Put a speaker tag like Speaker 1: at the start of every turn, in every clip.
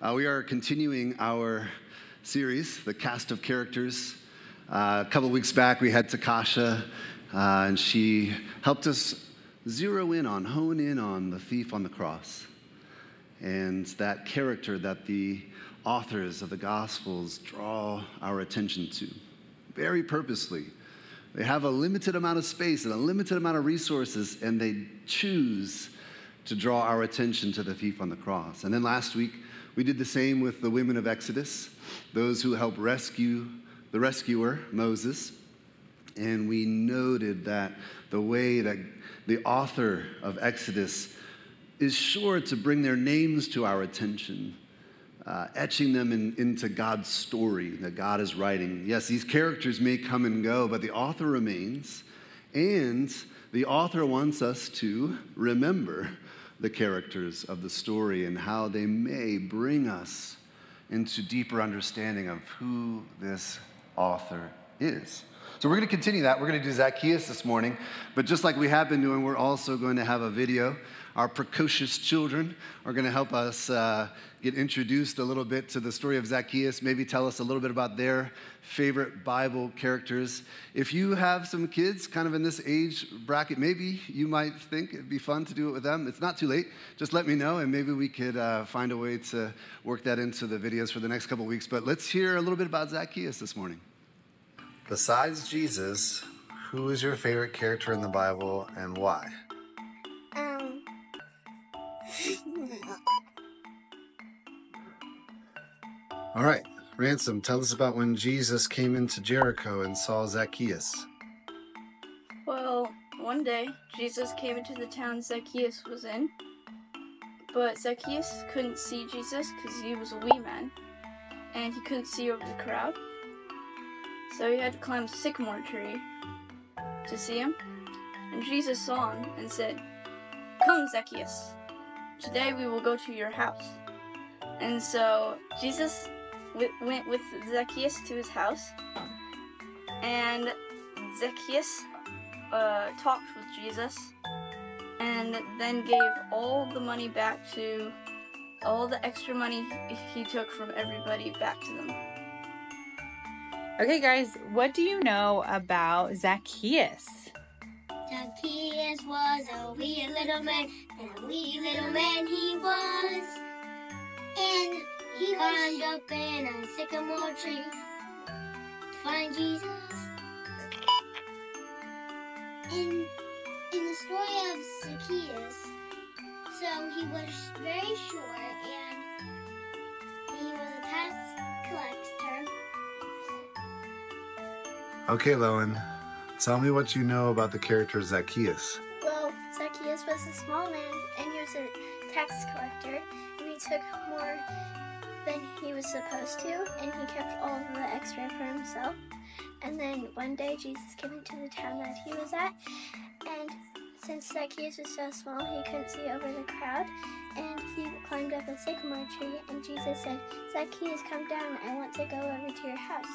Speaker 1: We are continuing our series, The Cast of Characters. A couple weeks back, we had Takasha, and she helped us hone in on the thief on the cross, and that character that the authors of the Gospels draw our attention to, very purposely. They have a limited amount of space and a limited amount of resources, and they choose to draw our attention to the thief on the cross. And then last week, we did the same with the women of Exodus, those who helped rescue the rescuer, Moses. And we noted that the way that the author of Exodus is sure to bring their names to our attention, etching them into God's story that God is writing. Yes, these characters may come and go, but the author remains, and the author wants us to remember the characters of the story and how they may bring us into deeper understanding of who this author is. So we're going to continue that. We're going to do Zacchaeus this morning, but just like we have been doing, we're also going to have a video. Our precocious children are going to help us get introduced a little bit to the story of Zacchaeus, maybe tell us a little bit about their favorite Bible characters. If you have some kids kind of in this age bracket, maybe you might think it'd be fun to do it with them. It's not too late. Just let me know, and maybe we could find a way to work that into the videos for the next couple of weeks. But let's hear a little bit about Zacchaeus this morning. Besides Jesus, who is your favorite character in the Bible and why? All right, Ransom, tell us about when Jesus came into Jericho and saw Zacchaeus.
Speaker 2: Well, one day, Jesus came into the town Zacchaeus was in, but Zacchaeus couldn't see Jesus because he was a wee man, and he couldn't see over the crowd, so he had to climb a sycamore tree to see him, and Jesus saw him and said, "Come, Zacchaeus, today we will go to your house." And so Jesus went with Zacchaeus to his house, and Zacchaeus talked with Jesus, and then gave all the money back to, all the extra money he took from everybody back to them.
Speaker 3: Okay, guys, what do you know about Zacchaeus?
Speaker 4: Zacchaeus was a wee little man, and a wee little man he was. And he climbed up in a sycamore tree to find Jesus. In the story of Zacchaeus, so he was very short and he was a tax collector.
Speaker 1: Okay, Lowen, tell me what you know about the character Zacchaeus.
Speaker 4: Well, Zacchaeus was a small man and he was a tax collector, and he took more than he was supposed to, and he kept all of the extra for himself. And then one day Jesus came into the town that he was at, and since Zacchaeus was so small he couldn't see over the crowd, and he climbed up a sycamore tree, and Jesus said, "Zacchaeus, come down, I want to go over to your house."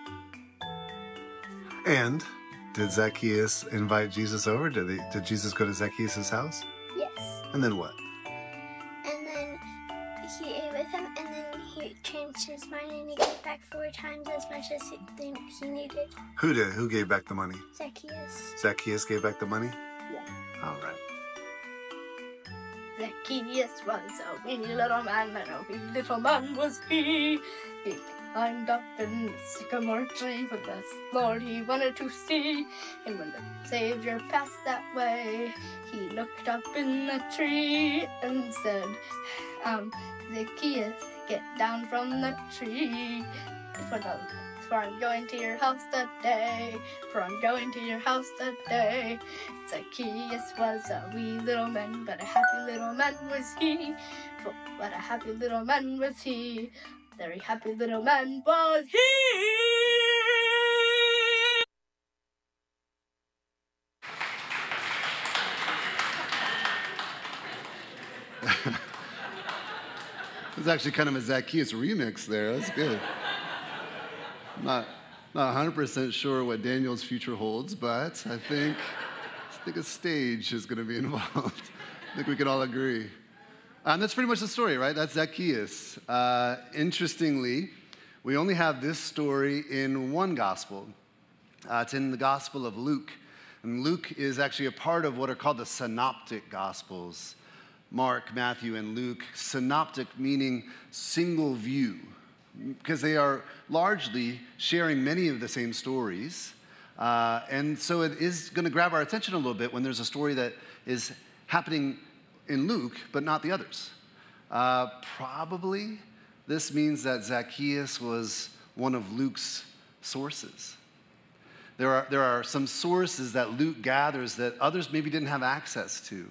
Speaker 1: And did Zacchaeus invite Jesus over? Did Jesus go to Zacchaeus' house?
Speaker 4: Yes.
Speaker 1: And then what?
Speaker 4: And then he ate with him, and then he changed his mind, and he gave back 4 times as much as he needed.
Speaker 1: Who did? Who gave back the money?
Speaker 4: Zacchaeus.
Speaker 1: Zacchaeus gave back the money?
Speaker 4: Yeah.
Speaker 1: All right.
Speaker 2: Zacchaeus was a wee little man, and a wee little man was he. He climbed up in the sycamore tree with the Lord he wanted to see. And when the Savior passed that way, he looked up in the tree and said, "Zacchaeus, get down from the tree. For I'm going to your house today. For I'm going to your house today." Zacchaeus was a wee little man, but a happy little man was he. What a happy little man was he. Very happy little man was he.
Speaker 1: There's actually kind of a Zacchaeus remix there. That's good. Not 100% sure what Daniel's future holds, but I think a stage is going to be involved. I think we can all agree. That's pretty much the story, right? That's Zacchaeus. Interestingly, we only have this story in one gospel. It's in the Gospel of Luke. And Luke is actually a part of what are called the synoptic gospels. Mark, Matthew, and Luke. Synoptic meaning single view, because they are largely sharing many of the same stories. And so it is going to grab our attention a little bit when there's a story that is happening in Luke, but not the others. Probably this means that Zacchaeus was one of Luke's sources. There are some sources that Luke gathers that others maybe didn't have access to.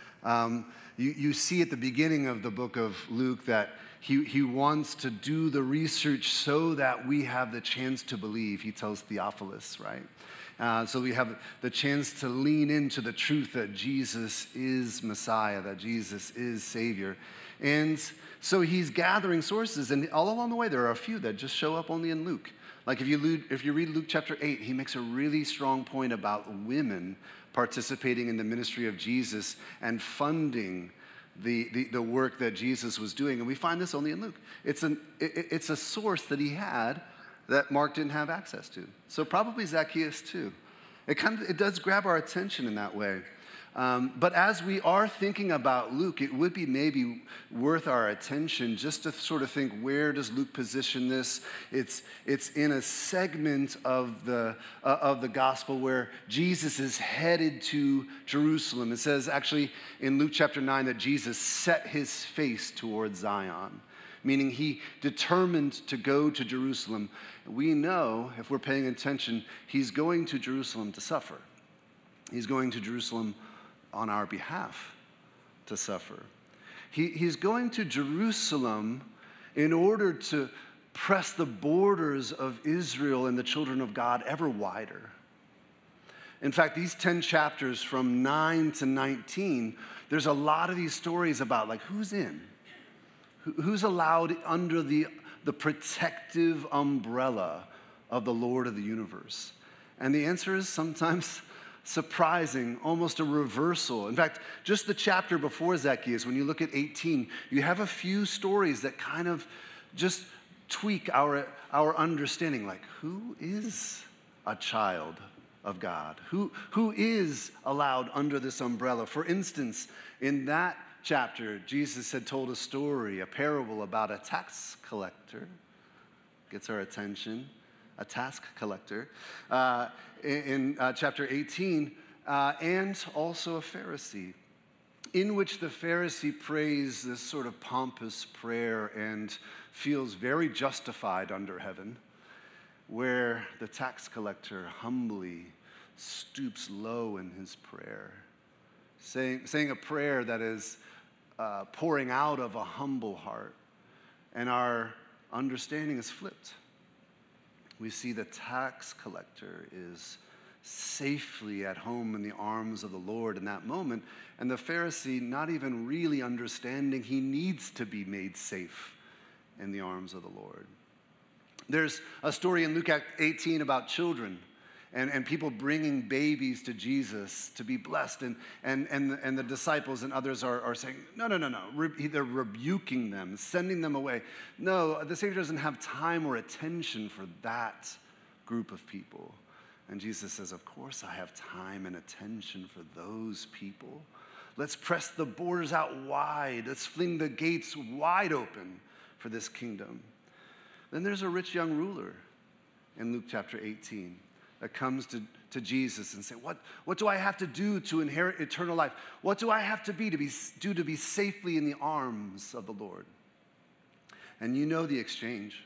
Speaker 1: You see at the beginning of the book of Luke that he wants to do the research so that we have the chance to believe, he tells Theophilus, right? So we have the chance to lean into the truth that Jesus is Messiah, that Jesus is Savior. And so he's gathering sources, and all along the way there are a few that just show up only in Luke. Like if you read Luke chapter 8, he makes a really strong point about women participating in the ministry of Jesus and funding the work that Jesus was doing. And we find this only in Luke. It's a source that he had that Mark didn't have access to. So probably Zacchaeus too. It does grab our attention in that way. But as we are thinking about Luke, it would be maybe worth our attention just to sort of think, where does Luke position this? It's in a segment of the gospel where Jesus is headed to Jerusalem. It says actually in Luke chapter 9 that Jesus set his face towards Zion, meaning he determined to go to Jerusalem. We know, if we're paying attention, he's going to Jerusalem to suffer. He's going to Jerusalem on our behalf to suffer. He's going to Jerusalem in order to press the borders of Israel and the children of God ever wider. In fact, these 10 chapters from 9 to 19, there's a lot of these stories about like who's in, who's allowed under the protective umbrella of the Lord of the universe. And the answer is sometimes surprising, almost a reversal. In fact, just the chapter before Zacchaeus, when you look at 18, you have a few stories that kind of just tweak our understanding, like who is a child of God? Who is allowed under this umbrella? For instance, in that chapter, Jesus had told a story, a parable about a tax collector. Gets our attention. A tax collector, in chapter 18, and also a Pharisee, in which the Pharisee prays this sort of pompous prayer and feels very justified under heaven, where the tax collector humbly stoops low in his prayer, saying a prayer that is pouring out of a humble heart, and our understanding is flipped. We see the tax collector is safely at home in the arms of the Lord in that moment, and the Pharisee not even really understanding he needs to be made safe in the arms of the Lord. There's a story in Luke 18 about children and people bringing babies to Jesus to be blessed, and the disciples and others are saying, no. They're rebuking them, sending them away. No, the Savior doesn't have time or attention for that group of people. And Jesus says, of course I have time and attention for those people. Let's press the borders out wide. Let's fling the gates wide open for this kingdom. Then there's a rich young ruler in Luke chapter 18. That comes to Jesus and say, what do I have to do to inherit eternal life? What do I have to do to be safely in the arms of the Lord? And you know the exchange.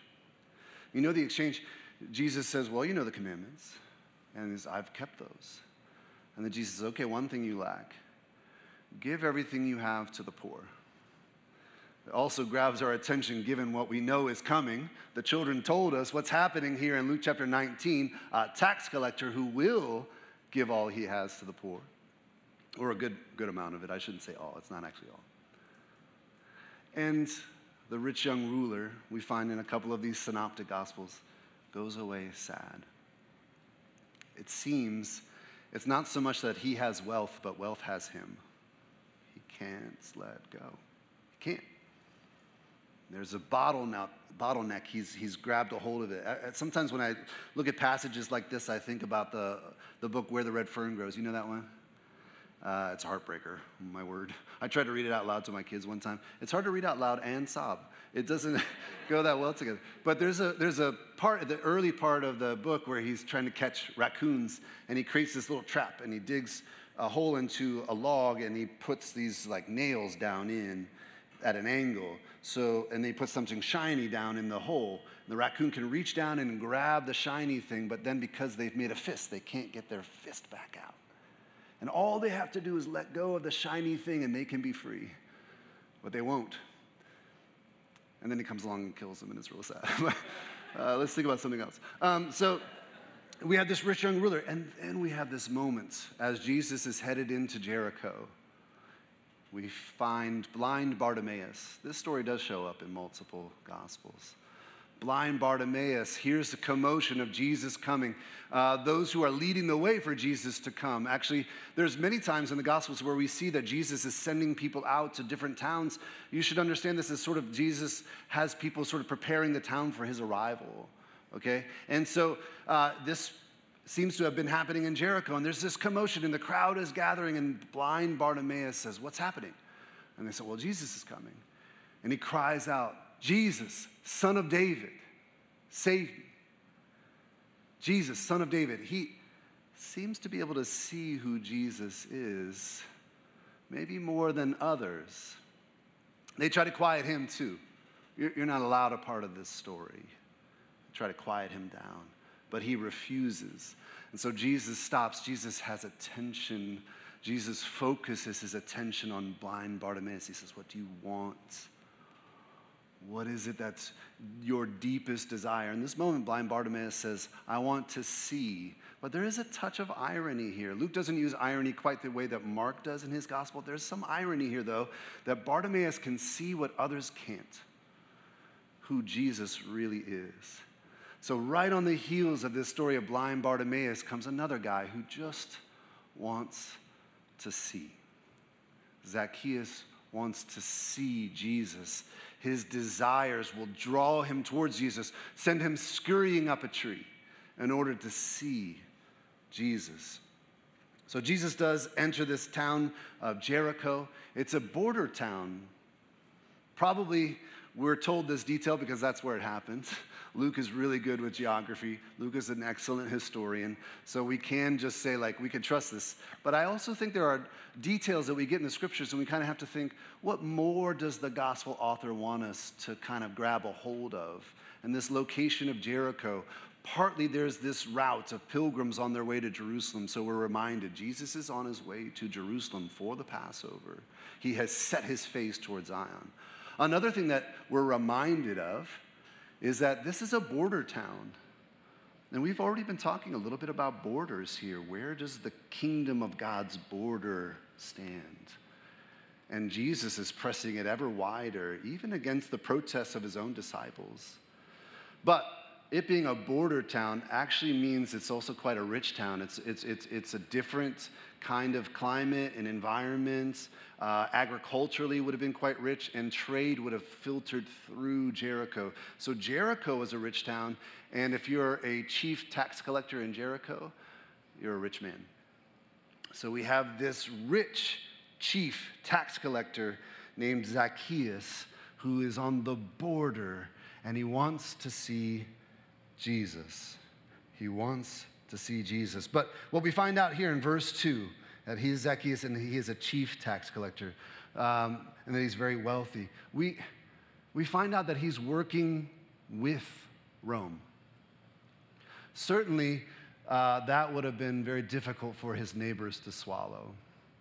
Speaker 1: Jesus says, well, you know the commandments. And I've kept those. And then Jesus says, okay, one thing you lack. Give everything you have to the poor. It also grabs our attention given what we know is coming. The children told us what's happening here in Luke chapter 19, a tax collector who will give all he has to the poor. Or a good amount of it. I shouldn't say all. It's not actually all. And the rich young ruler, we find in a couple of these synoptic gospels, goes away sad. It seems it's not so much that he has wealth, but wealth has him. He can't let go. He can't. There's a bottleneck. He's grabbed a hold of it. Sometimes when I look at passages like this, I think about the book Where the Red Fern Grows. You know that one? It's a heartbreaker, my word. I tried to read it out loud to my kids one time. It's hard to read out loud and sob. It doesn't go that well together. But there's a part, the early part of the book where he's trying to catch raccoons, and he creates this little trap, and he digs a hole into a log, and he puts these like nails down in at an angle. And they put something shiny down in the hole. The raccoon can reach down and grab the shiny thing, but then because they've made a fist, they can't get their fist back out. And all they have to do is let go of the shiny thing and they can be free. But they won't. And then he comes along and kills them, and it's real sad. Let's think about something else. So we have this rich young ruler, and then we have this moment as Jesus is headed into Jericho. We find blind Bartimaeus. This story does show up in multiple Gospels. Blind Bartimaeus hears the commotion of Jesus coming. Those who are leading the way for Jesus to come. Actually, there's many times in the Gospels where we see that Jesus is sending people out to different towns. You should understand this as sort of Jesus has people sort of preparing the town for his arrival. Okay? And so this seems to have been happening in Jericho, and there's this commotion, and the crowd is gathering, and blind Bartimaeus says, "What's happening?" And they say, "Well, Jesus is coming." And he cries out, "Jesus, Son of David, save me." Jesus, Son of David. He seems to be able to see who Jesus is, maybe more than others. They try to quiet him too. You're not allowed a part of this story. Try to quiet him down. But he refuses. And so Jesus stops. Jesus has attention. Jesus focuses his attention on blind Bartimaeus. He says, "What do you want? What is it that's your deepest desire?" In this moment, blind Bartimaeus says, "I want to see." But there is a touch of irony here. Luke doesn't use irony quite the way that Mark does in his gospel. There's some irony here, though, that Bartimaeus can see what others can't, who Jesus really is. So right on the heels of this story of blind Bartimaeus comes another guy who just wants to see. Zacchaeus wants to see Jesus. His desires will draw him towards Jesus, send him scurrying up a tree in order to see Jesus. So Jesus does enter this town of Jericho. It's a border town. Probably we're told this detail because that's where it happens. Luke is really good with geography. Luke is an excellent historian. So we can just say, like, we can trust this. But I also think there are details that we get in the scriptures, and we kind of have to think, what more does the gospel author want us to kind of grab a hold of? And this location of Jericho, partly there's this route of pilgrims on their way to Jerusalem. So we're reminded Jesus is on his way to Jerusalem for the Passover. He has set his face towards Zion. Another thing that we're reminded of is that this is a border town. And we've already been talking a little bit about borders here. Where does the kingdom of God's border stand? And Jesus is pressing it ever wider, even against the protests of his own disciples. But it being a border town actually means it's also quite a rich town. It's a different kind of climate and environment. Agriculturally would have been quite rich, and trade would have filtered through Jericho. So Jericho is a rich town, and if you're a chief tax collector in Jericho, you're a rich man. So we have this rich chief tax collector named Zacchaeus who is on the border, and he wants to see Jesus. He wants to see Jesus. But what we find out here in verse 2, that he is Zacchaeus and he is a chief tax collector, and that he's very wealthy. We find out that he's working with Rome. Certainly, that would have been very difficult for his neighbors to swallow.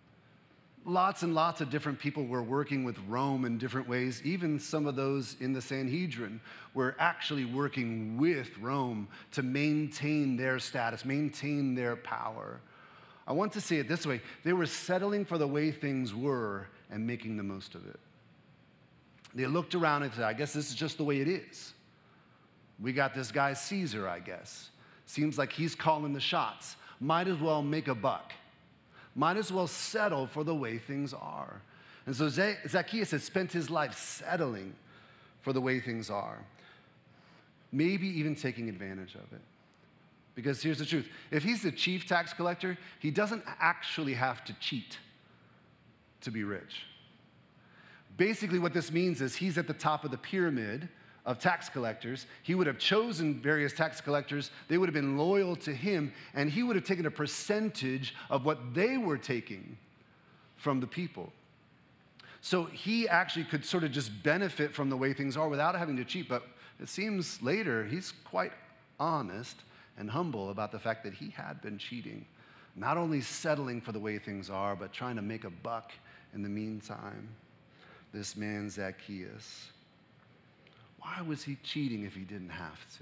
Speaker 1: Lots and lots of different people were working with Rome in different ways. Even some of those in the Sanhedrin were actually working with Rome to maintain their status, maintain their power. I want to say it this way. They were settling for the way things were and making the most of it. They looked around and said, I guess this is just the way it is. We got this guy Caesar, I guess. Seems like he's calling the shots. Might as well make a buck. Might as well settle for the way things are. And so Zacchaeus has spent his life settling for the way things are, maybe even taking advantage of it. Because here's the truth. If he's the chief tax collector, he doesn't actually have to cheat to be rich. Basically, what this means is he's at the top of the pyramid of tax collectors. He would have chosen various tax collectors. They would have been loyal to him, and he would have taken a percentage of what they were taking from the people. So he actually could sort of just benefit from the way things are without having to cheat. But it seems later he's quite honest and humble about the fact that he had been cheating, not only settling for the way things are, but trying to make a buck in the meantime. This man, Zacchaeus. Why was he cheating if he didn't have to?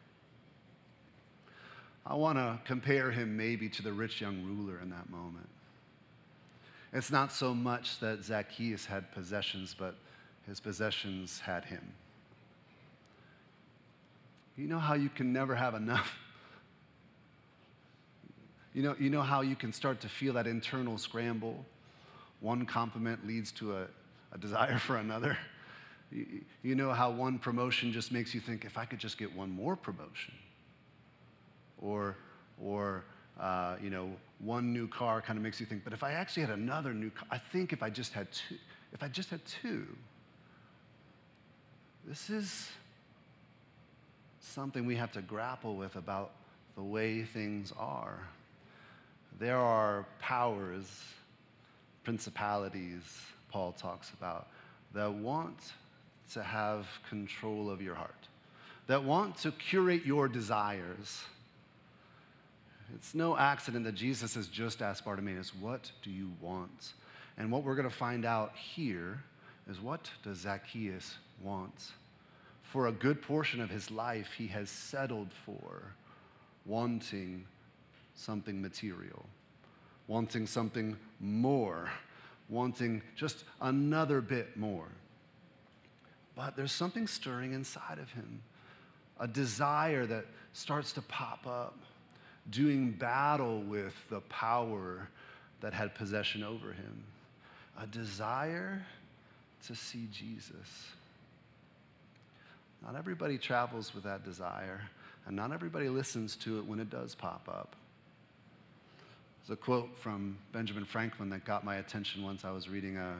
Speaker 1: I want to compare him maybe to the rich young ruler in that moment. It's not so much that Zacchaeus had possessions, but his possessions had him. You know how you can never have enough? You know how you can start to feel that internal scramble? One compliment leads to a desire for another. You know how one promotion just makes you think, if I could just get one more promotion. Or one new car kind of makes you think, but if I actually had another new car, I think if I just had two. This is something we have to grapple with about the way things are. There are powers, principalities, Paul talks about, that want to have control of your heart, that want to curate your desires. It's no accident that Jesus has just asked Bartimaeus, what do you want? And what we're going to find out here is, what does Zacchaeus want? For a good portion of his life, he has settled for wanting something material, wanting something more, wanting just another bit more. But there's something stirring inside of him, a desire that starts to pop up, doing battle with the power that had possession over him, a desire to see Jesus. Not everybody travels with that desire, and not everybody listens to it when it does pop up. There's a quote from Benjamin Franklin that got my attention once. I was reading a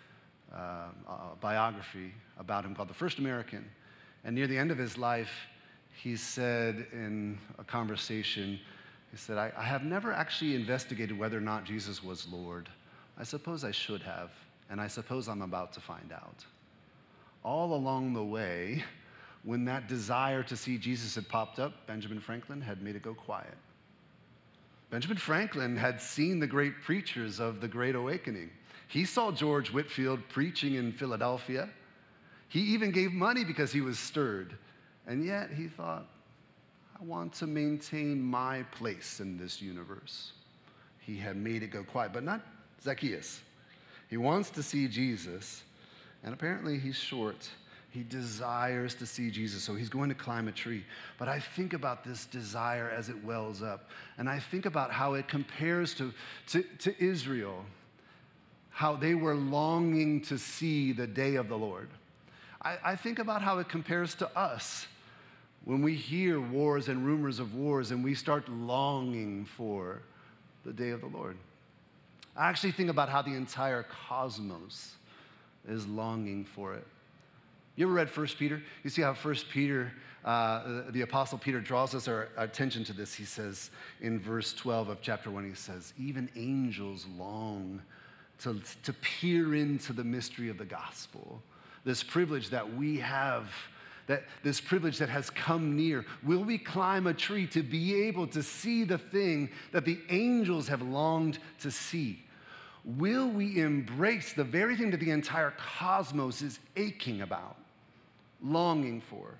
Speaker 1: biography about him called The First American. And near the end of his life, he said in a conversation, he said, I have never actually investigated whether or not Jesus was Lord. I suppose I should have, and I suppose I'm about to find out. All along the way, when that desire to see Jesus had popped up, Benjamin Franklin had made it go quiet. Benjamin Franklin had seen the great preachers of the Great Awakening. He saw George Whitefield preaching in Philadelphia. He even gave money because he was stirred. And yet he thought, I want to maintain my place in this universe. He had made it go quiet, but not Zacchaeus. He wants to see Jesus, and apparently he's short. He desires to see Jesus, so he's going to climb a tree. But I think about this desire as it wells up, and I think about how it compares to Israel, how they were longing to see the day of the Lord. I think about how it compares to us when we hear wars and rumors of wars and we start longing for the day of the Lord. I actually think about how the entire cosmos is longing for it. You ever read 1 Peter? You see how 1 Peter, the Apostle Peter draws us our attention to this. He says in verse 12 of chapter 1, he says, even angels long to peer into the mystery of the gospel. This privilege that we have, this privilege that has come near. Will we climb a tree to be able to see the thing that the angels have longed to see? Will we embrace the very thing that the entire cosmos is aching about, longing for?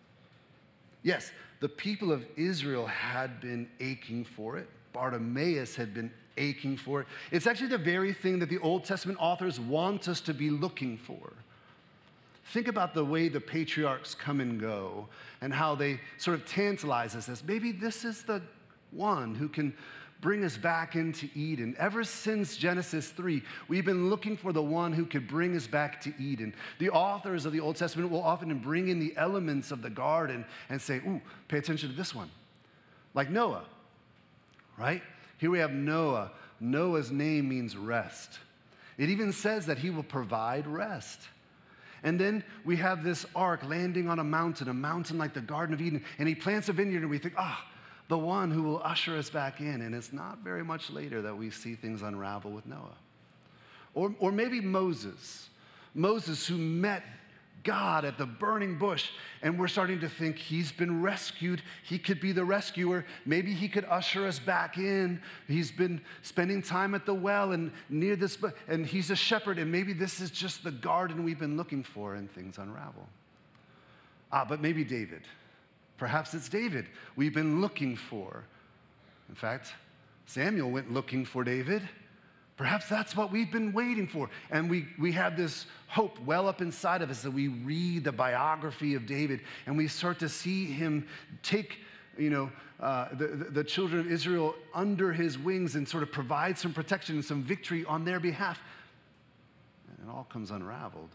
Speaker 1: Yes, the people of Israel had been aching for it. Bartimaeus had been aching for it. It's actually the very thing that the Old Testament authors want us to be looking for. Think about the way the patriarchs come and go and how they sort of tantalize us as maybe this is the one who can bring us back into Eden. Ever since Genesis 3, we've been looking for the one who could bring us back to Eden. The authors of the Old Testament will often bring in the elements of the garden and say, ooh, pay attention to this one. Like Noah, right? Here we have Noah. Noah's name means rest. It even says that he will provide rest. And then we have this ark landing on a mountain like the Garden of Eden, and he plants a vineyard, and we think, the one who will usher us back in. And it's not very much later that we see things unravel with Noah. Or maybe Moses who met God at the burning bush, and we're starting to think he's been rescued. He could be the rescuer. Maybe he could usher us back in. He's been spending time at the well and near this, and he's a shepherd, and maybe this is just the garden we've been looking for, and things unravel. But maybe David. Perhaps it's David we've been looking for. In fact, Samuel went looking for David. Perhaps that's what we've been waiting for. And we have this hope well up inside of us that we read the biography of David and we start to see him take, the children of Israel under his wings and sort of provide some protection and some victory on their behalf. And it all comes unraveled.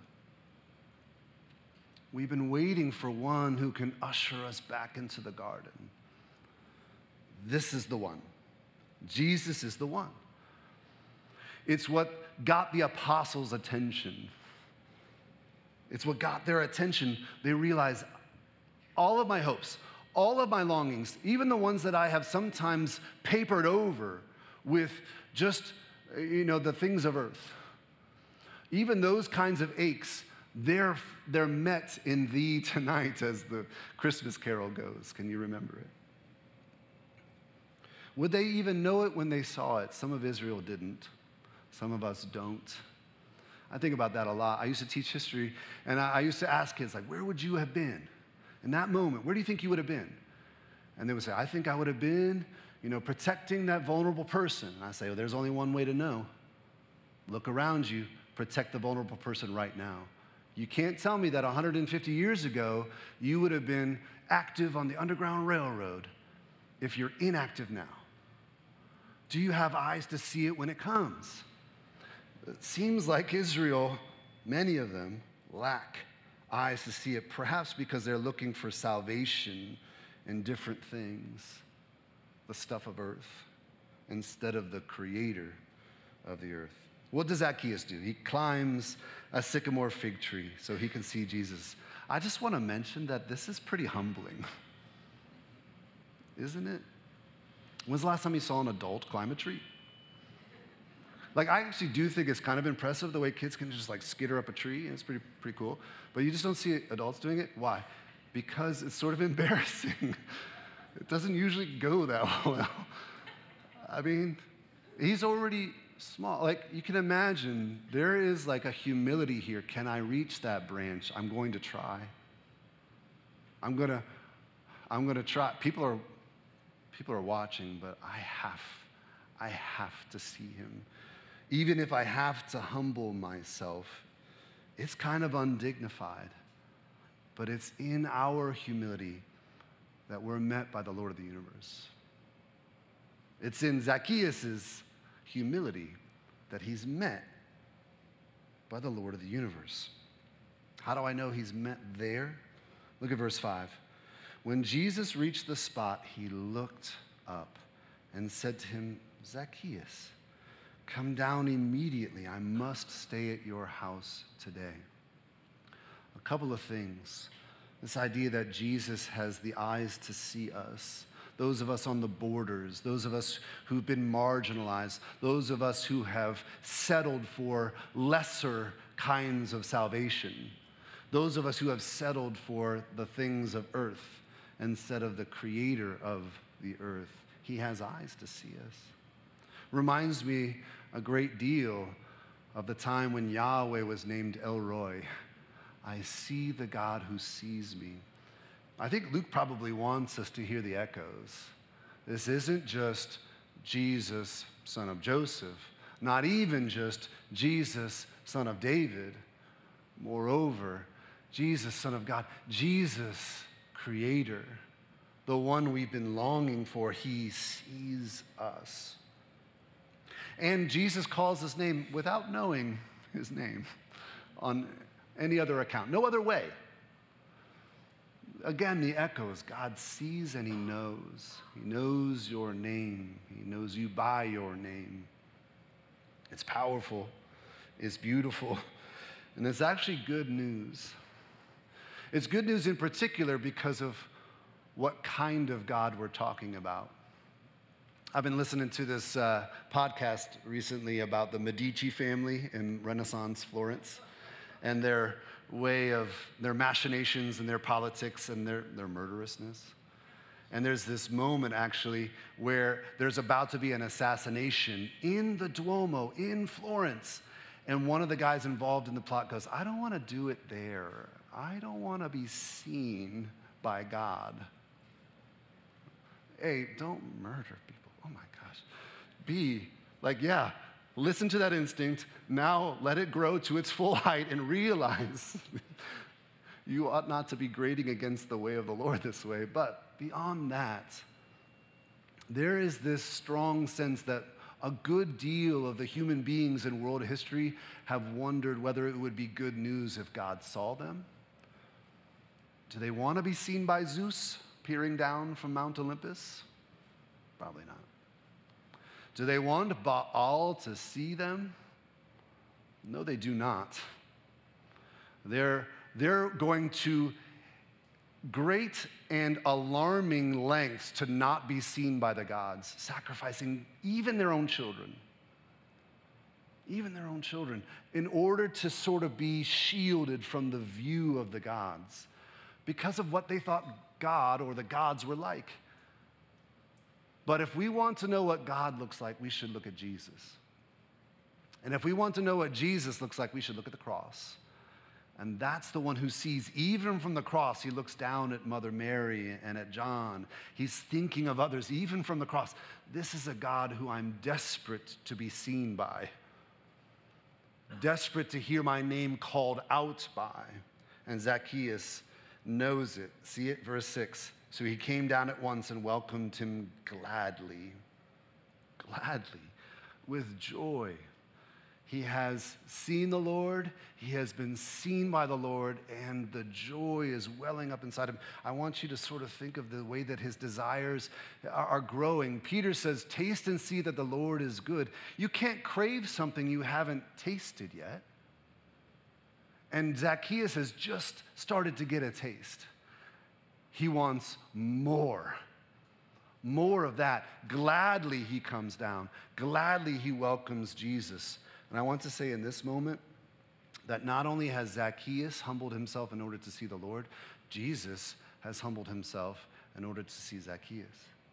Speaker 1: We've been waiting for one who can usher us back into the garden. This is the one. Jesus is the one. It's what got the apostles' attention. It's what got their attention. They realized all of my hopes, all of my longings, even the ones that I have sometimes papered over with just, the things of earth, even those kinds of aches, they're met in thee tonight, as the Christmas carol goes. Can you remember it? Would they even know it when they saw it? Some of Israel didn't. Some of us don't. I think about that a lot. I used to teach history, and I used to ask kids, where would you have been in that moment? Where do you think you would have been? And they would say, I think I would have been, protecting that vulnerable person. And I say, well, there's only one way to know. Look around you. Protect the vulnerable person right now. You can't tell me that 150 years ago, you would have been active on the Underground Railroad if you're inactive now. Do you have eyes to see it when it comes? It seems like Israel, many of them, lack eyes to see it, perhaps because they're looking for salvation in different things, the stuff of earth, instead of the creator of the earth. What does Zacchaeus do? He climbs a sycamore fig tree so he can see Jesus. I just want to mention that this is pretty humbling, isn't it? When's the last time you saw an adult climb a tree? I actually do think it's kind of impressive the way kids can just skitter up a tree, and it's pretty cool. But you just don't see adults doing it. Why? Because it's sort of embarrassing. It doesn't usually go that well. I mean, he's already small. You can imagine there is a humility here. Can I reach that branch? I'm going to try. I'm going to try. People are watching, but I have to see him. Even if I have to humble myself, it's kind of undignified, but it's in our humility that we're met by the Lord of the universe. It's in Zacchaeus' humility that he's met by the Lord of the universe. How do I know he's met there? Look at verse 5. When Jesus reached the spot, he looked up and said to him, Zacchaeus, come down immediately. I must stay at your house today. A couple of things. This idea that Jesus has the eyes to see us, those of us on the borders, those of us who've been marginalized, those of us who have settled for lesser kinds of salvation, those of us who have settled for the things of earth instead of the creator of the earth. He has eyes to see us. Reminds me a great deal of the time when Yahweh was named El Roi. I see the God who sees me. I think Luke probably wants us to hear the echoes. This isn't just Jesus, son of Joseph, not even just Jesus, son of David. Moreover, Jesus, son of God, Jesus, creator, the one we've been longing for. He sees us. And Jesus calls his name without knowing his name on any other account, no other way. Again, the echo is God sees and he knows. He knows your name. He knows you by your name. It's powerful. It's beautiful. And it's actually good news. It's good news in particular because of what kind of God we're talking about. I've been listening to this podcast recently about the Medici family in Renaissance Florence and their machinations and their politics and their murderousness. And there's this moment actually where there's about to be an assassination in the Duomo in Florence. And one of the guys involved in the plot goes, I don't want to do it there. I don't want to be seen by God. A, don't murder people. Oh my gosh. B, listen to that instinct. Now let it grow to its full height and realize you ought not to be grating against the way of the Lord this way. But beyond that, there is this strong sense that a good deal of the human beings in world history have wondered whether it would be good news if God saw them. Do they want to be seen by Zeus peering down from Mount Olympus? Probably not. Do they want Baal to see them? No, they do not. They're going to great and alarming lengths to not be seen by the gods, sacrificing even their own children. Even their own children, in order to sort of be shielded from the view of the gods because of what they thought God or the gods were like. But if we want to know what God looks like, we should look at Jesus. And if we want to know what Jesus looks like, we should look at the cross. And that's the one who sees, even from the cross, he looks down at Mother Mary and at John. He's thinking of others, even from the cross. This is a God who I'm desperate to be seen by, desperate to hear my name called out by. And Zacchaeus knows it. See it, verse 6. So he came down at once and welcomed him gladly, with joy. He has seen the Lord, he has been seen by the Lord, and the joy is welling up inside him. I want you to sort of think of the way that his desires are growing. Peter says, taste and see that the Lord is good. You can't crave something you haven't tasted yet. And Zacchaeus has just started to get a taste. He wants more of that. Gladly he comes down. Gladly he welcomes Jesus. And I want to say in this moment that not only has Zacchaeus humbled himself in order to see the Lord, Jesus has humbled himself in order to see Zacchaeus.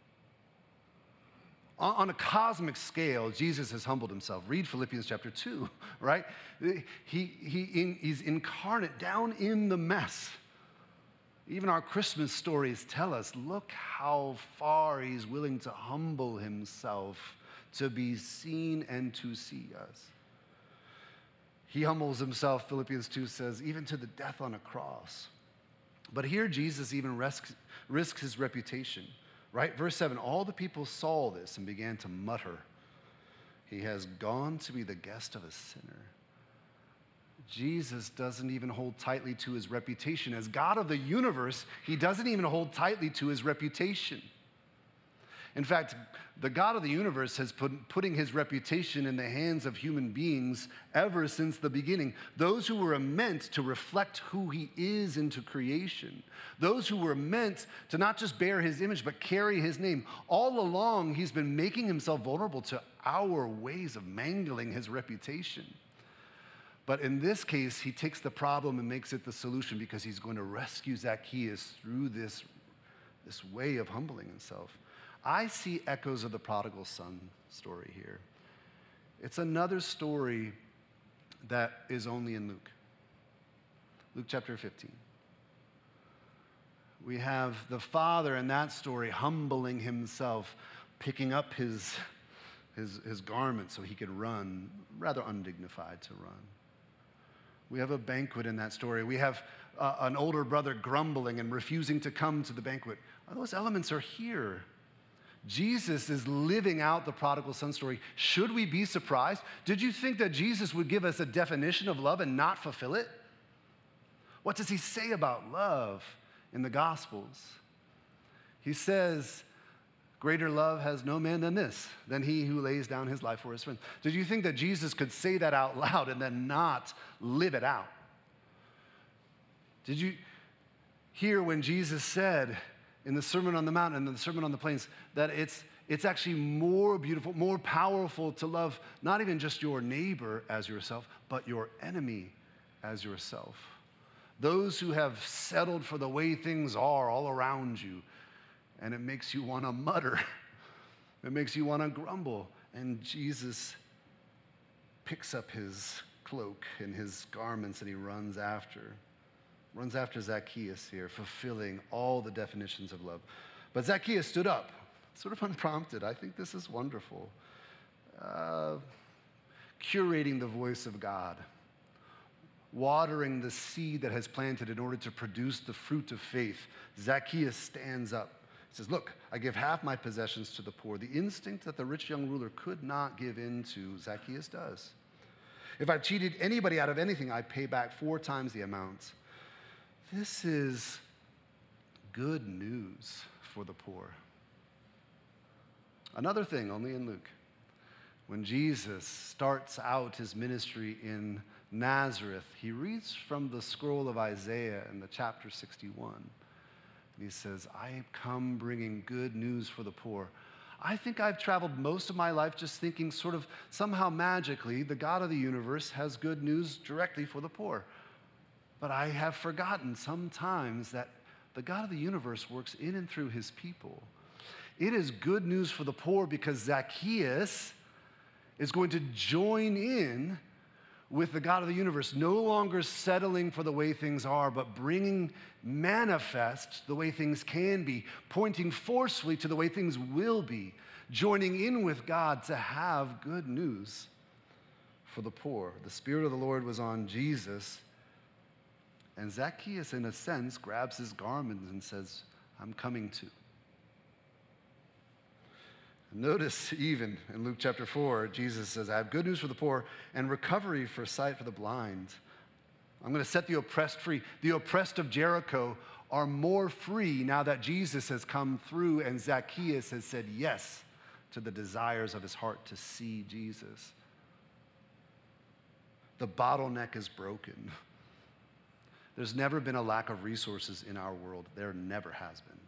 Speaker 1: On a cosmic scale, Jesus has humbled himself. Read Philippians chapter 2, right? He's incarnate down in the mess. Even our Christmas stories tell us, look how far he's willing to humble himself to be seen and to see us. He humbles himself, Philippians 2 says, even to the death on a cross. But here Jesus even risks his reputation, right? Verse 7, all the people saw this and began to mutter, he has gone to be the guest of a sinner. Jesus doesn't even hold tightly to his reputation. As God of the universe, he doesn't even hold tightly to his reputation. In fact, the God of the universe has putting his reputation in the hands of human beings ever since the beginning. Those who were meant to reflect who he is into creation. Those who were meant to not just bear his image, but carry his name. All along, he's been making himself vulnerable to our ways of mangling his reputation. But in this case, he takes the problem and makes it the solution because he's going to rescue Zacchaeus through this way of humbling himself. I see echoes of the prodigal son story here. It's another story that is only in Luke. Luke chapter 15. We have the father in that story humbling himself, picking up his garment so he could run, rather undignified to run. We have a banquet in that story. We have an older brother grumbling and refusing to come to the banquet. Those elements are here. Jesus is living out the prodigal son story. Should we be surprised? Did you think that Jesus would give us a definition of love and not fulfill it? What does he say about love in the Gospels? He says, greater love has no man than this, than he who lays down his life for his friends. Did you think that Jesus could say that out loud and then not live it out? Did you hear when Jesus said in the Sermon on the Mount and the Sermon on the Plains that it's actually more beautiful, more powerful to love not even just your neighbor as yourself, but your enemy as yourself? Those who have settled for the way things are all around you, and it makes you want to mutter. It makes you want to grumble. And Jesus picks up his cloak and his garments and he runs after Zacchaeus here, fulfilling all the definitions of love. But Zacchaeus stood up, sort of unprompted. I think this is wonderful. Curating the voice of God, watering the seed that has planted in order to produce the fruit of faith. Zacchaeus stands up. He says, look, I give half my possessions to the poor. The instinct that the rich young ruler could not give in to, Zacchaeus does. If I've cheated anybody out of anything, I pay back 4 times the amount. This is good news for the poor. Another thing, only in Luke. When Jesus starts out his ministry in Nazareth, he reads from the scroll of Isaiah in the chapter 61. And he says, I come bringing good news for the poor. I think I've traveled most of my life just thinking sort of somehow magically the God of the universe has good news directly for the poor. But I have forgotten sometimes that the God of the universe works in and through his people. It is good news for the poor because Zacchaeus is going to join in with the God of the universe, no longer settling for the way things are, but bringing manifest the way things can be, pointing forcefully to the way things will be, joining in with God to have good news for the poor. The Spirit of the Lord was on Jesus, and Zacchaeus, in a sense, grabs his garment and says, I'm coming too. Notice even in Luke chapter 4, Jesus says, I have good news for the poor and recovery for sight for the blind. I'm going to set the oppressed free. The oppressed of Jericho are more free now that Jesus has come through and Zacchaeus has said yes to the desires of his heart to see Jesus. The bottleneck is broken. There's never been a lack of resources in our world. There never has been.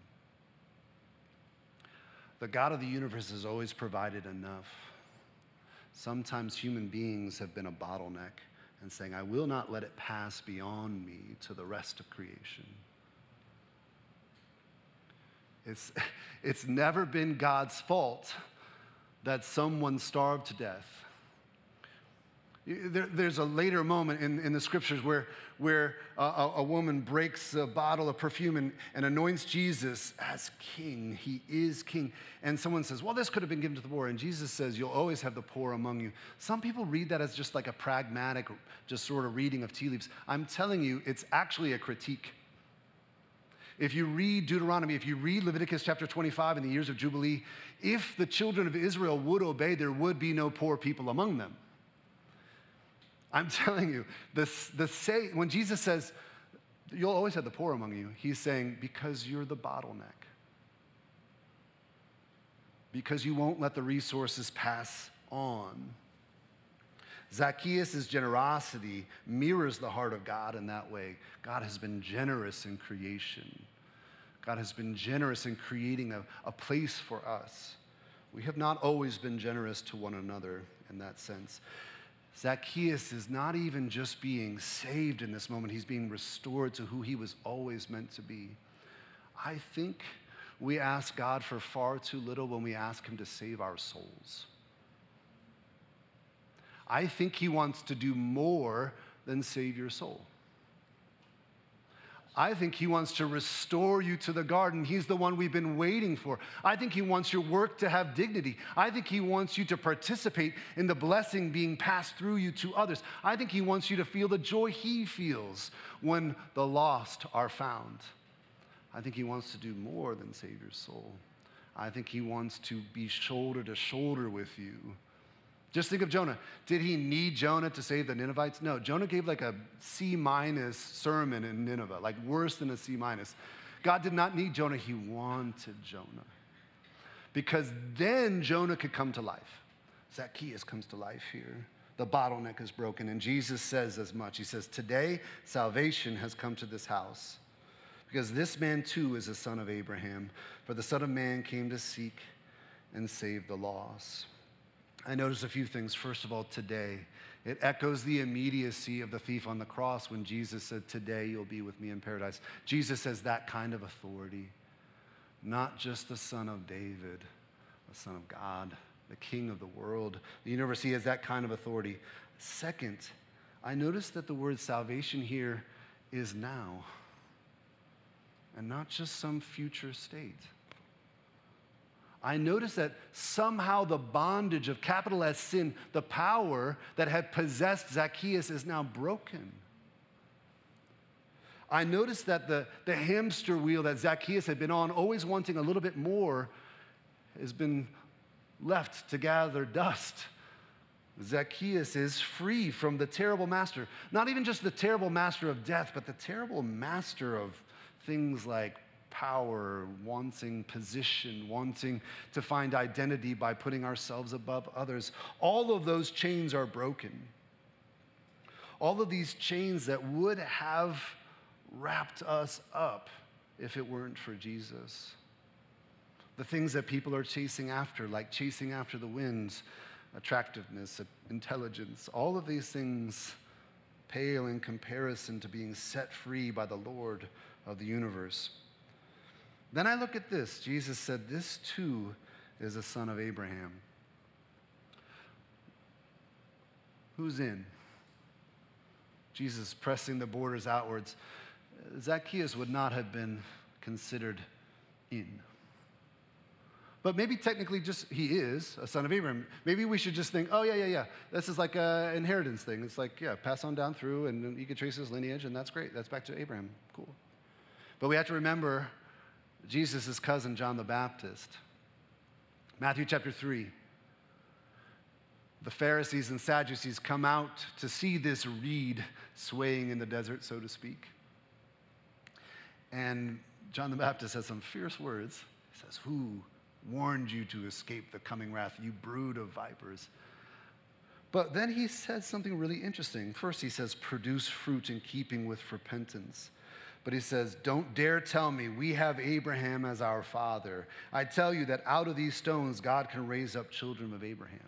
Speaker 1: The God of the universe has always provided enough. Sometimes human beings have been a bottleneck and saying, I will not let it pass beyond me to the rest of creation. It's never been God's fault that someone starved to death. There's a later moment in the scriptures where a woman breaks a bottle of perfume and anoints Jesus as king. He is king. And someone says, well, this could have been given to the poor. And Jesus says, you'll always have the poor among you. Some people read that as just like a pragmatic, just sort of reading of tea leaves. I'm telling you, it's actually a critique. If you read Deuteronomy, if you read Leviticus chapter 25 in the years of Jubilee, if the children of Israel would obey, there would be no poor people among them. I'm telling you, when Jesus says, you'll always have the poor among you, he's saying, because you're the bottleneck. Because you won't let the resources pass on. Zacchaeus' generosity mirrors the heart of God in that way. God has been generous in creation. God has been generous in creating a place for us. We have not always been generous to one another in that sense. Zacchaeus is not even just being saved in this moment, he's being restored to who he was always meant to be. I think we ask God for far too little when we ask him to save our souls. I think he wants to do more than save your soul. I think he wants to restore you to the garden. He's the one we've been waiting for. I think he wants your work to have dignity. I think he wants you to participate in the blessing being passed through you to others. I think he wants you to feel the joy he feels when the lost are found. I think he wants to do more than save your soul. I think he wants to be shoulder to shoulder with you. Just think of Jonah. Did he need Jonah to save the Ninevites? No, Jonah gave like a C- sermon in Nineveh, like worse than a C-. God did not need Jonah, he wanted Jonah. Because then Jonah could come to life. Zacchaeus comes to life here. The bottleneck is broken, and Jesus says as much. He says, today salvation has come to this house, because this man too is a son of Abraham. For the Son of Man came to seek and save the lost. I noticed a few things. First of all, today. It echoes the immediacy of the thief on the cross when Jesus said, today you'll be with me in paradise. Jesus has that kind of authority. Not just the Son of David, the Son of God, the King of the world, the universe. He has that kind of authority. Second, I noticed that the word salvation here is now, and not just some future state. I noticed that somehow the bondage of capital S sin, the power that had possessed Zacchaeus, is now broken. I noticed that the hamster wheel that Zacchaeus had been on, always wanting a little bit more, has been left to gather dust. Zacchaeus is free from the terrible master. Not even just the terrible master of death, but the terrible master of things like power, wanting position, wanting to find identity by putting ourselves above others. All of those chains are broken. All of these chains that would have wrapped us up if it weren't for Jesus. The things that people are chasing after, like chasing after the winds, attractiveness, intelligence, all of these things pale in comparison to being set free by the Lord of the universe. Then I look at this. Jesus said, this too is a son of Abraham. Who's in? Jesus pressing the borders outwards. Zacchaeus would not have been considered in. But maybe technically just he is a son of Abraham. Maybe we should just think, oh, yeah. This is like an inheritance thing. It's like, yeah, pass on down through, and you can trace his lineage, and that's great. That's back to Abraham. Cool. But we have to remember Jesus' cousin, John the Baptist. Matthew chapter 3. The Pharisees and Sadducees come out to see this reed swaying in the desert, so to speak. And John the Baptist has some fierce words. He says, who warned you to escape the coming wrath, you brood of vipers? But then he says something really interesting. First, he says, produce fruit in keeping with repentance. But he says, don't dare tell me we have Abraham as our father. I tell you that out of these stones, God can raise up children of Abraham.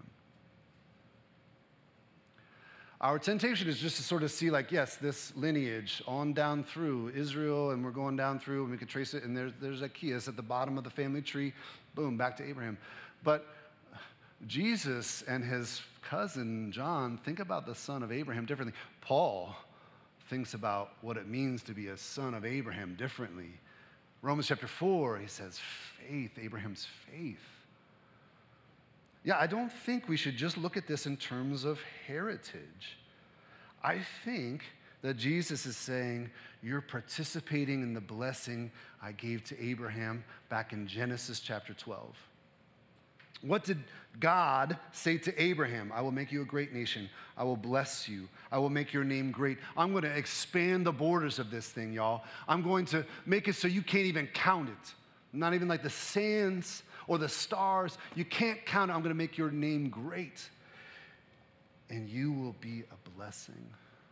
Speaker 1: Our temptation is just to sort of see like, yes, this lineage on down through Israel, and we're going down through, and we can trace it, and there's Zacchaeus at the bottom of the family tree, boom, back to Abraham. But Jesus and his cousin John think about the son of Abraham differently. Paul thinks about what it means to be a son of Abraham differently. Romans chapter 4, he says, faith, Abraham's faith. Yeah, I don't think we should just look at this in terms of heritage. I think that Jesus is saying, you're participating in the blessing I gave to Abraham back in Genesis chapter 12. What did God say to Abraham? I will make you a great nation. I will bless you. I will make your name great. I'm going to expand the borders of this thing, y'all. I'm going to make it so you can't even count it. Not even like the sands or the stars. You can't count it. I'm going to make your name great. And you will be a blessing.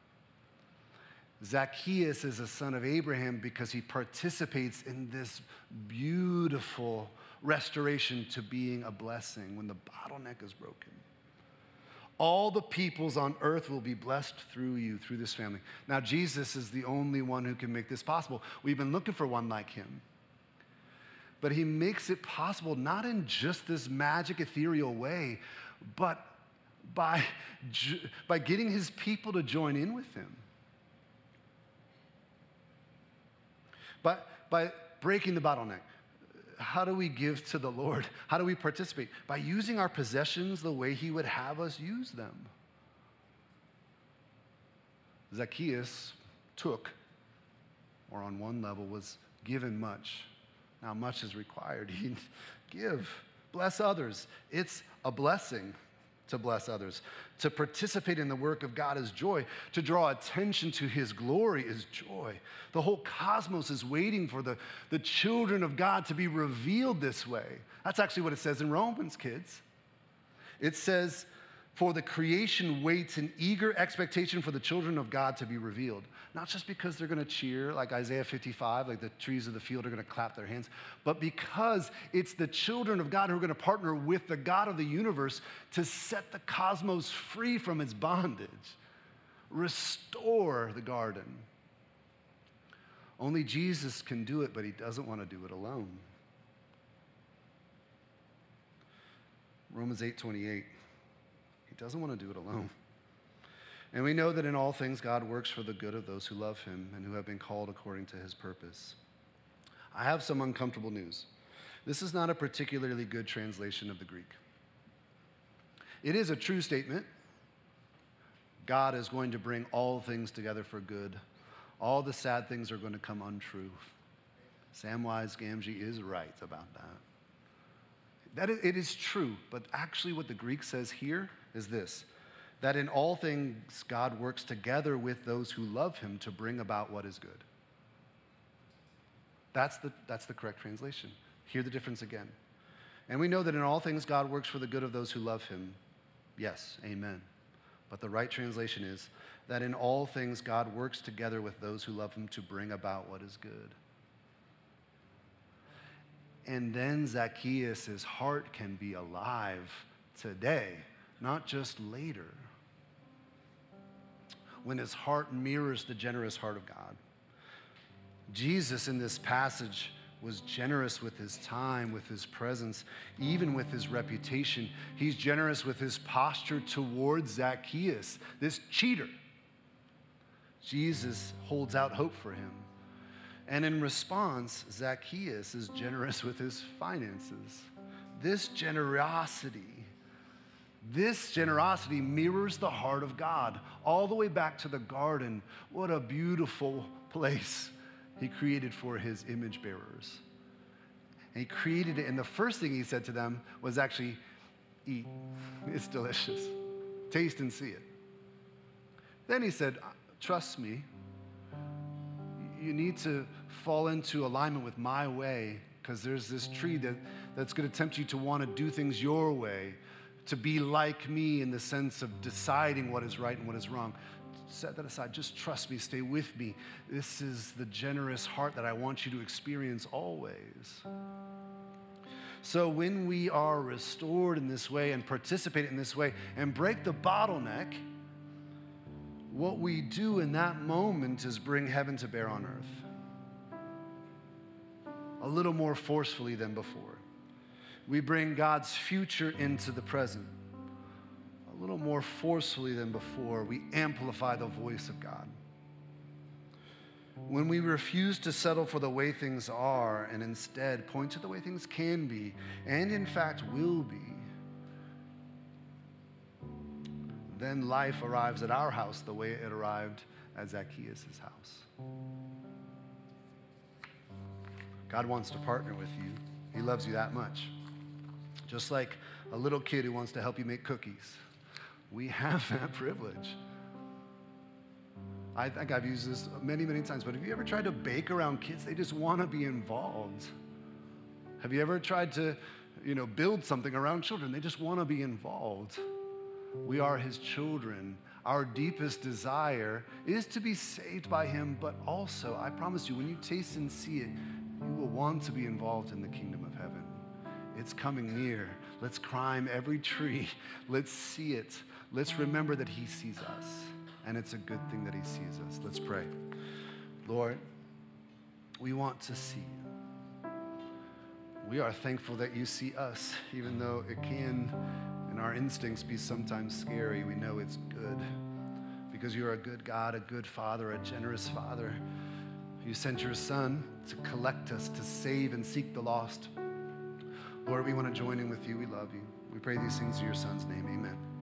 Speaker 1: Zacchaeus is a son of Abraham because he participates in this beautiful restoration to being a blessing when the bottleneck is broken. All the peoples on earth will be blessed through you, through this family. Now, Jesus is the only one who can make this possible. We've been looking for one like him. But he makes it possible not in just this magic, ethereal way, but by getting his people to join in with him. By breaking the bottleneck. How do we give to the Lord? How do we participate? By using our possessions the way he would have us use them. Zacchaeus took, or on one level was given much. Now much is required. He give, bless others. It's a blessing to bless others. To participate in the work of God is joy. To draw attention to his glory is joy. The whole cosmos is waiting for the children of God to be revealed this way. That's actually what it says in Romans, kids. It says, for the creation waits in eager expectation for the children of God to be revealed. Not just because they're going to cheer like Isaiah 55, like the trees of the field are going to clap their hands, but because it's the children of God who are going to partner with the God of the universe to set the cosmos free from its bondage, restore the garden. Only Jesus can do it, but he doesn't want to do it alone. Romans 8:28. He doesn't want to do it alone. And we know that in all things God works for the good of those who love him and who have been called according to his purpose. I have some uncomfortable news. This is not a particularly good translation of the Greek. It is a true statement. God is going to bring all things together for good. All the sad things are going to come untrue. Samwise Gamgee is right about that. It is true, but actually what the Greek says here is this, that in all things God works together with those who love him to bring about what is good. That's the correct translation. Hear the difference again. And we know that in all things God works for the good of those who love him. Yes, amen. But the right translation is that in all things God works together with those who love him to bring about what is good. And then Zacchaeus' heart can be alive today, not just later, when his heart mirrors the generous heart of God. Jesus in this passage was generous with his time, with his presence, even with his reputation. He's generous with his posture towards Zacchaeus, this cheater. Jesus holds out hope for him. And in response, Zacchaeus is generous with his finances. This generosity mirrors the heart of God, all the way back to the garden. What a beautiful place he created for his image bearers. And he created it, and the first thing he said to them was actually, eat. It's delicious. Taste and see it. Then he said, trust me. You need to fall into alignment with my way, because there's this tree that's going to tempt you to want to do things your way, to be like me in the sense of deciding what is right and what is wrong. Set that aside. Just trust me. Stay with me. This is the generous heart that I want you to experience always. So when we are restored in this way and participate in this way and break the bottleneck, what we do in that moment is bring heaven to bear on earth. A little more forcefully than before. We bring God's future into the present. A little more forcefully than before, we amplify the voice of God. When we refuse to settle for the way things are and instead point to the way things can be and in fact will be, then life arrives at our house the way it arrived at Zacchaeus' house. God wants to partner with you. He loves you that much. Just like a little kid who wants to help you make cookies. We have that privilege. I think I've used this many, many times, but have you ever tried to bake around kids? They just want to be involved. Have you ever tried to, build something around children? They just want to be involved. We are his children. Our deepest desire is to be saved by him, but also, I promise you, when you taste and see it, you will want to be involved in the kingdom of heaven. It's coming near. Let's climb every tree. Let's see it. Let's remember that he sees us, and it's a good thing that he sees us. Let's pray. Lord, we want to see you. We are thankful that you see us, even though it can and our instincts be sometimes scary. We know it's good because you're a good God, a good Father, a generous Father You sent your Son to collect us, to save and seek the lost. Lord, we want to join in with you. We love you. We pray these things in your Son's name. Amen.